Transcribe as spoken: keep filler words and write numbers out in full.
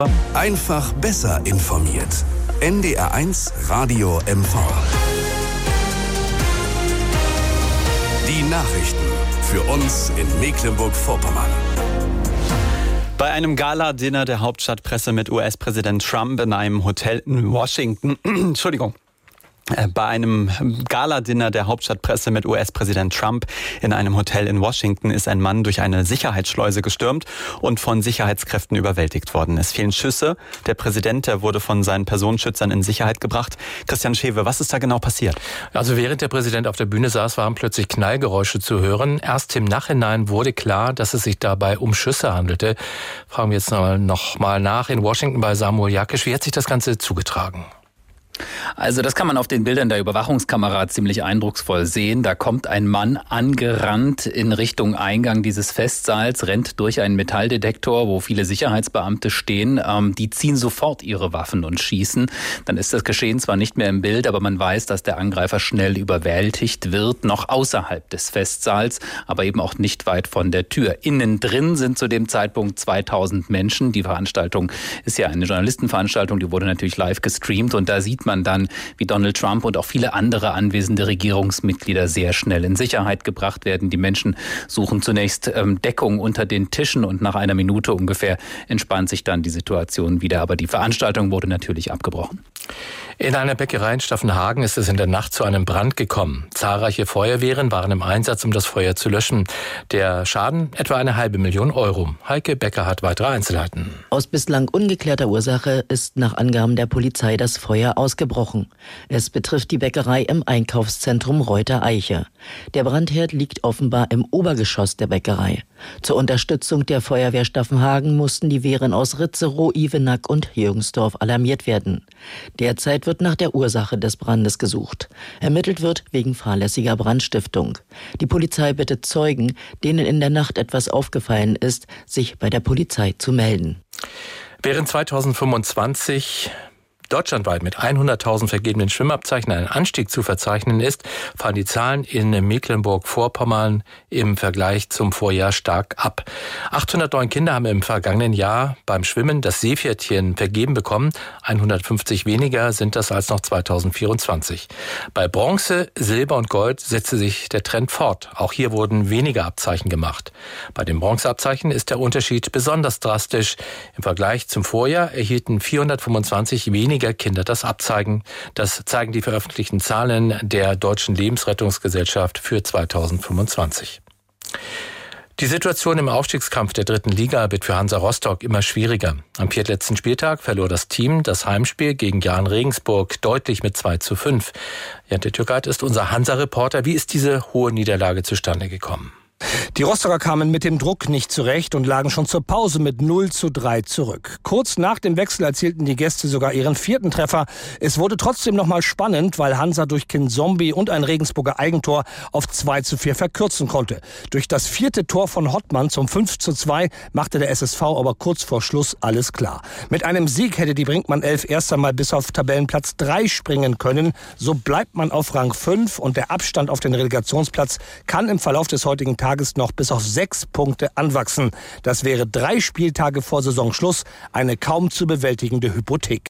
Einfach besser informiert. N D R eins Radio M V. Die Nachrichten für uns in Mecklenburg-Vorpommern. Bei einem Gala-Dinner der Hauptstadtpresse mit U S-Präsident Trump in einem Hotel in Washington, Entschuldigung, Bei einem Gala-Dinner der Hauptstadtpresse mit U S-Präsident Trump in einem Hotel in Washington ist ein Mann durch eine Sicherheitsschleuse gestürmt und von Sicherheitskräften überwältigt worden. Es fehlen Schüsse. Der Präsident, der wurde von seinen Personenschützern in Sicherheit gebracht. Christian Schewe, was ist da genau passiert? Also während der Präsident auf der Bühne saß, waren plötzlich Knallgeräusche zu hören. Erst im Nachhinein wurde klar, dass es sich dabei um Schüsse handelte. Fragen wir jetzt noch mal nach in Washington bei Samuel Jakisch. Wie hat sich das Ganze zugetragen? Also das kann man auf den Bildern der Überwachungskamera ziemlich eindrucksvoll sehen. Da kommt ein Mann angerannt in Richtung Eingang dieses Festsaals, rennt durch einen Metalldetektor, wo viele Sicherheitsbeamte stehen. Ähm, die ziehen sofort ihre Waffen und schießen. Dann ist das Geschehen zwar nicht mehr im Bild, aber man weiß, dass der Angreifer schnell überwältigt wird, noch außerhalb des Festsaals, aber eben auch nicht weit von der Tür. Innen drin sind zu dem Zeitpunkt zweitausend Menschen. Die Veranstaltung ist ja eine Journalistenveranstaltung, die wurde natürlich live gestreamt und da sieht man man dann, wie Donald Trump und auch viele andere anwesende Regierungsmitglieder sehr schnell in Sicherheit gebracht werden. Die Menschen suchen zunächst ähm, Deckung unter den Tischen und nach einer Minute ungefähr entspannt sich dann die Situation wieder. Aber die Veranstaltung wurde natürlich abgebrochen. In einer Bäckerei in Staffenhagen ist es in der Nacht zu einem Brand gekommen. Zahlreiche Feuerwehren waren im Einsatz, um das Feuer zu löschen. Der Schaden etwa eine halbe Million Euro. Heike Becker hat weitere Einzelheiten. Aus bislang ungeklärter Ursache ist nach Angaben der Polizei das Feuer ausgebrochen. Es betrifft die Bäckerei im Einkaufszentrum Reuter-Eiche. Der Brandherd liegt offenbar im Obergeschoss der Bäckerei. Zur Unterstützung der Feuerwehr Staffenhagen mussten die Wehren aus Ritzerow, Ivenack und Jürgensdorf alarmiert werden. Derzeit wird nach der Ursache des Brandes gesucht. Ermittelt wird wegen fahrlässiger Brandstiftung. Die Polizei bittet Zeugen, denen in der Nacht etwas aufgefallen ist, sich bei der Polizei zu melden. Während zweitausendfünfundzwanzig deutschlandweit mit hunderttausend vergebenen Schwimmabzeichen ein Anstieg zu verzeichnen ist, fallen die Zahlen in Mecklenburg-Vorpommern im Vergleich zum Vorjahr stark ab. achthundertneun Kinder haben im vergangenen Jahr beim Schwimmen das Seepferdchen vergeben bekommen. hundertfünfzig weniger sind das als noch zweitausendvierundzwanzig. Bei Bronze, Silber und Gold setzte sich der Trend fort. Auch hier wurden weniger Abzeichen gemacht. Bei den Bronzeabzeichen ist der Unterschied besonders drastisch. Im Vergleich zum Vorjahr erhielten vierhundertfünfundzwanzig weniger Kinder das Abzeigen. Das zeigen die veröffentlichten Zahlen der Deutschen Lebensrettungsgesellschaft für zweitausendfünfundzwanzig. Die Situation im Aufstiegskampf der dritten Liga wird für Hansa Rostock immer schwieriger. Am viertletzten Spieltag verlor das Team das Heimspiel gegen Jahn Regensburg deutlich mit zwei zu fünf. Jan Türkait ist unser Hansa-Reporter. Wie ist diese hohe Niederlage zustande gekommen? Die Rostocker kamen mit dem Druck nicht zurecht und lagen schon zur Pause mit null zu drei zurück. Kurz nach dem Wechsel erzielten die Gäste sogar ihren vierten Treffer. Es wurde trotzdem noch mal spannend, weil Hansa durch Kinzombie und ein Regensburger Eigentor auf zwei zu vier verkürzen konnte. Durch das vierte Tor von Hottmann zum fünf zu zwei machte der S S V aber kurz vor Schluss alles klar. Mit einem Sieg hätte die Brinkmann elf erst einmal bis auf Tabellenplatz drei springen können. So bleibt man auf Rang fünf und der Abstand auf den Relegationsplatz kann im Verlauf des heutigen Tages noch bis auf sechs Punkte anwachsen. Das wäre drei Spieltage vor Saisonschluss eine kaum zu bewältigende Hypothek.